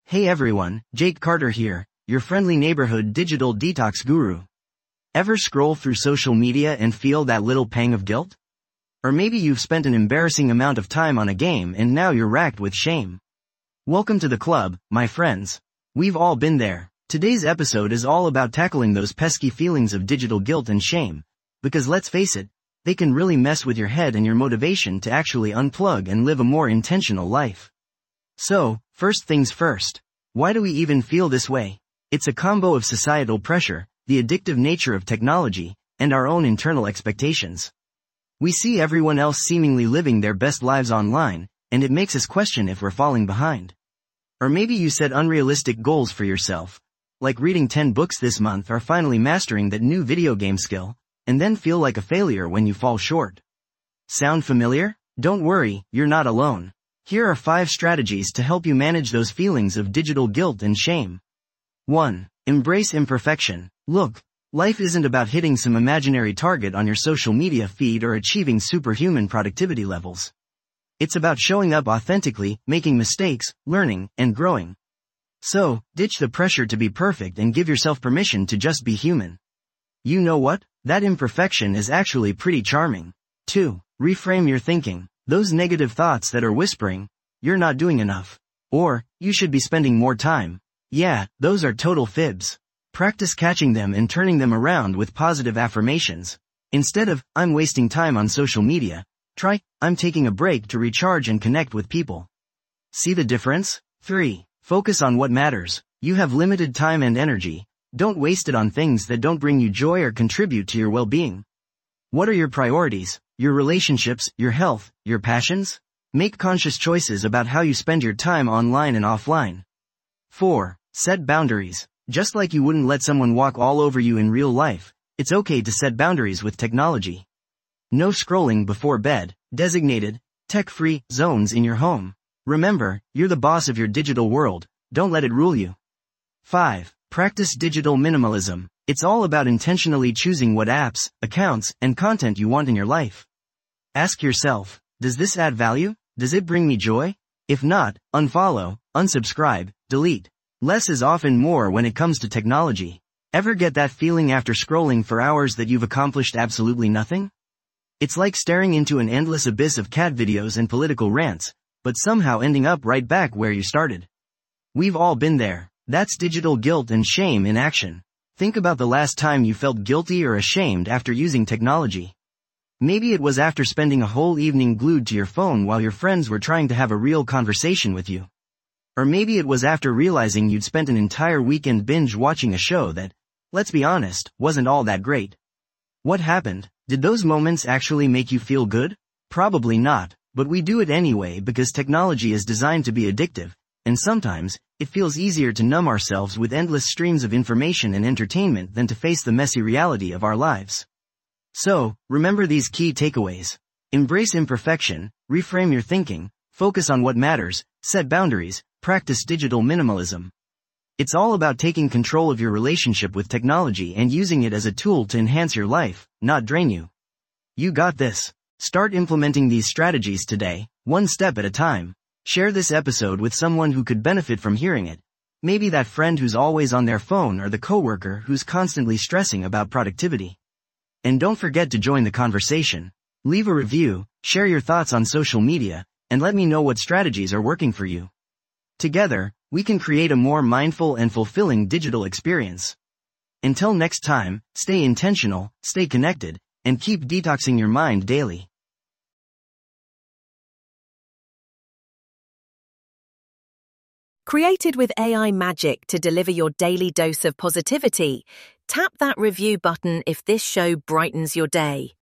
Hey everyone, Jake Carter here, your friendly neighborhood digital detox guru. Ever scroll through social media and feel that little pang of guilt? Or maybe you've spent an embarrassing amount of time on a game and now you're racked with shame. Welcome to the club, my friends. We've all been there. Today's episode is all about tackling those pesky feelings of digital guilt and shame. Because let's face it, they can really mess with your head and your motivation to actually unplug and live a more intentional life. So, first things first. Why do we even feel this way? It's a combo of societal pressure, the addictive nature of technology, and our own internal expectations. We see everyone else seemingly living their best lives online, and it makes us question if we're falling behind. Or maybe you set unrealistic goals for yourself, like reading 10 books this month or finally mastering that new video game skill, and then feel like a failure when you fall short. Sound familiar? Don't worry, you're not alone. Here are 5 strategies to help you manage those feelings of digital guilt and shame. 1. Embrace imperfection. Look, life isn't about hitting some imaginary target on your social media feed or achieving superhuman productivity levels. It's about showing up authentically, making mistakes, learning, and growing. So, ditch the pressure to be perfect and give yourself permission to just be human. You know what? That imperfection is actually pretty charming. 2. Reframe your thinking. Those negative thoughts that are whispering, you're not doing enough. Or, you should be spending more time. Yeah, those are total fibs. Practice catching them and turning them around with positive affirmations. Instead of, I'm wasting time on social media, try, I'm taking a break to recharge and connect with people. See the difference? 3. Focus on what matters. You have limited time and energy. Don't waste it on things that don't bring you joy or contribute to your well-being. What are your priorities? Your relationships, your health, your passions? Make conscious choices about how you spend your time online and offline. 4. Set boundaries. Just like you wouldn't let someone walk all over you in real life, it's okay to set boundaries with technology. No scrolling before bed. Designated, tech-free zones in your home. Remember, you're the boss of your digital world. Don't let it rule you. 5. Practice digital minimalism. It's all about intentionally choosing what apps, accounts, and content you want in your life. Ask yourself, does this add value? Does it bring me joy? If not, unfollow, unsubscribe, delete. Less is often more when it comes to technology. Ever get that feeling after scrolling for hours that you've accomplished absolutely nothing? It's like staring into an endless abyss of cat videos and political rants, but somehow ending up right back where you started. We've all been there. That's digital guilt and shame in action. Think about the last time you felt guilty or ashamed after using technology. Maybe it was after spending a whole evening glued to your phone while your friends were trying to have a real conversation with you. Or maybe it was after realizing you'd spent an entire weekend binge watching a show that, let's be honest, wasn't all that great. What happened? Did those moments actually make you feel good? Probably not, but we do it anyway because technology is designed to be addictive, and sometimes, it feels easier to numb ourselves with endless streams of information and entertainment than to face the messy reality of our lives. So, remember these key takeaways. Embrace imperfection, reframe your thinking, focus on what matters, set boundaries, practice digital minimalism. It's all about taking control of your relationship with technology and using it as a tool to enhance your life, not drain you. You got this. Start implementing these strategies today, one step at a time. Share this episode with someone who could benefit from hearing it. Maybe that friend who's always on their phone or the coworker who's constantly stressing about productivity. And don't forget to join the conversation. Leave a review, share your thoughts on social media, and let me know what strategies are working for you. Together, we can create a more mindful and fulfilling digital experience. Until next time, stay intentional, stay connected, and keep detoxing your mind daily. Created with AI magic to deliver your daily dose of positivity, tap that review button if this show brightens your day.